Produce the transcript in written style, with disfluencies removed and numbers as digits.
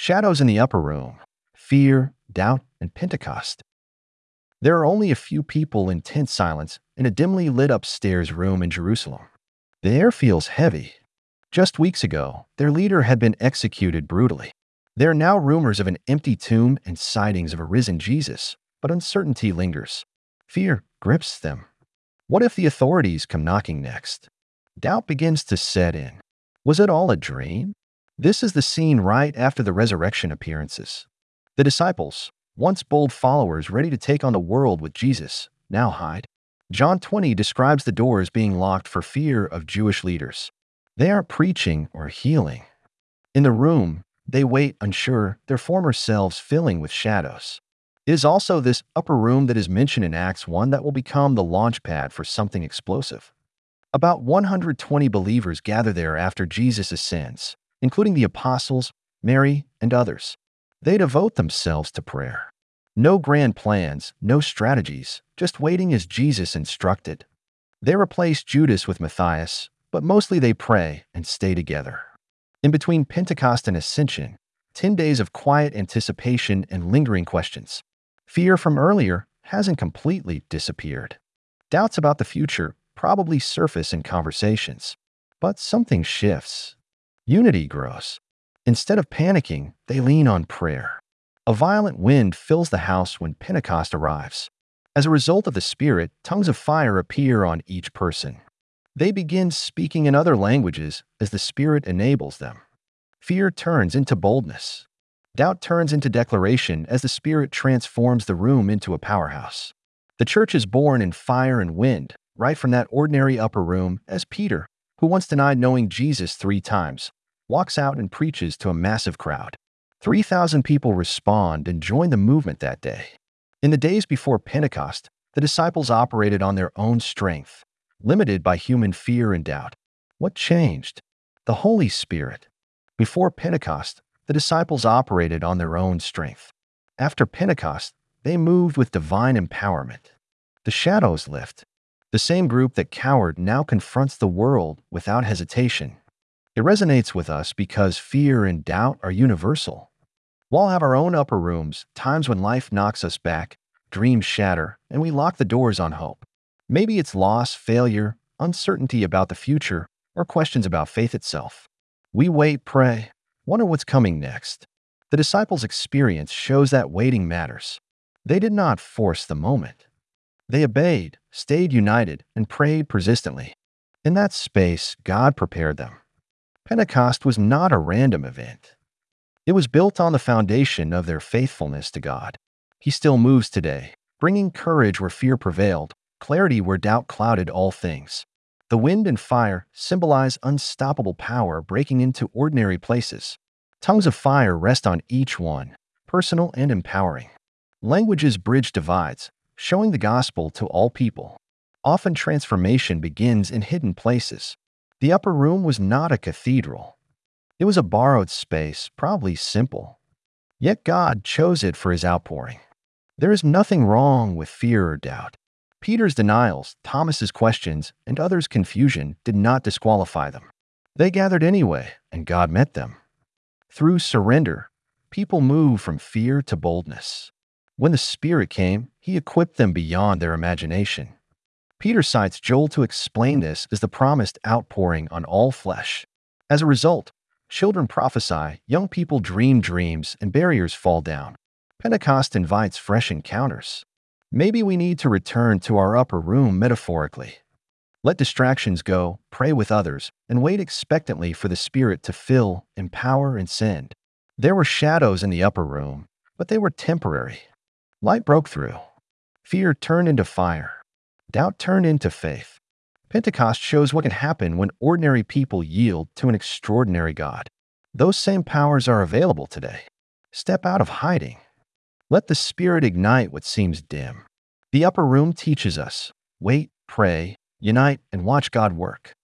Shadows in the upper room, fear, doubt, and Pentecost. There are only a few people in tense silence in a dimly lit upstairs room in Jerusalem. The air feels heavy. Just weeks ago, their leader had been executed brutally. There are now rumors of an empty tomb and sightings of a risen Jesus, but uncertainty lingers. Fear grips them. What if the authorities come knocking next? Doubt begins to set in. Was it all a dream? This is the scene right after the resurrection appearances. The disciples, once bold followers ready to take on the world with Jesus, now hide. John 20 describes the doors being locked for fear of Jewish leaders. They aren't preaching or healing. In the room, they wait unsure, their former selves filling with shadows. It is also this upper room that is mentioned in Acts 1 that will become the launch pad for something explosive. About 120 believers gather there after Jesus ascends, including the apostles, Mary, and others. They devote themselves to prayer. No grand plans, no strategies, just waiting as Jesus instructed. They replace Judas with Matthias, but mostly they pray and stay together. In between Pentecost and Ascension, 10 days of quiet anticipation and lingering questions. Fear from earlier hasn't completely disappeared. Doubts about the future probably surface in conversations. But something shifts. Unity grows. Instead of panicking, they lean on prayer. A violent wind fills the house when Pentecost arrives. As a result of the Spirit, tongues of fire appear on each person. They begin speaking in other languages as the Spirit enables them. Fear turns into boldness. Doubt turns into declaration as the Spirit transforms the room into a powerhouse. The church is born in fire and wind, right from that ordinary upper room, as Peter, who once denied knowing Jesus 3 times, walks out and preaches to a massive crowd. 3,000 people respond and join the movement that day. In the days before Pentecost, the disciples operated on their own strength, limited by human fear and doubt. What changed? The Holy Spirit. Before Pentecost, the disciples operated on their own strength. After Pentecost, they moved with divine empowerment. The shadows lift. The same group that cowered now confronts the world without hesitation. It resonates with us because fear and doubt are universal. We all have our own upper rooms, times when life knocks us back, dreams shatter, and we lock the doors on hope. Maybe it's loss, failure, uncertainty about the future, or questions about faith itself. We wait, pray, wonder what's coming next. The disciples' experience shows that waiting matters. They did not force the moment. They obeyed, stayed united, and prayed persistently. In that space, God prepared them. Pentecost was not a random event. It was built on the foundation of their faithfulness to God. He still moves today, bringing courage where fear prevailed, clarity where doubt clouded all things. The wind and fire symbolize unstoppable power breaking into ordinary places. Tongues of fire rest on each one, personal and empowering. Languages bridge divides, showing the gospel to all people. Often transformation begins in hidden places. The upper room was not a cathedral. It was a borrowed space, probably simple. Yet God chose it for his outpouring. There is nothing wrong with fear or doubt. Peter's denials, Thomas's questions, and others' confusion did not disqualify them. They gathered anyway, and God met them. Through surrender, people moved from fear to boldness. When the Spirit came, he equipped them beyond their imagination. Peter cites Joel to explain this as the promised outpouring on all flesh. As a result, children prophesy, young people dream dreams, and barriers fall down. Pentecost invites fresh encounters. Maybe we need to return to our upper room metaphorically. Let distractions go, pray with others, and wait expectantly for the Spirit to fill, empower, and send. There were shadows in the upper room, but they were temporary. Light broke through. Fear turned into fire. Doubt turned into faith. Pentecost shows what can happen when ordinary people yield to an extraordinary God. Those same powers are available today. Step out of hiding. Let the Spirit ignite what seems dim. The upper room teaches us: wait, pray, unite, and watch God work.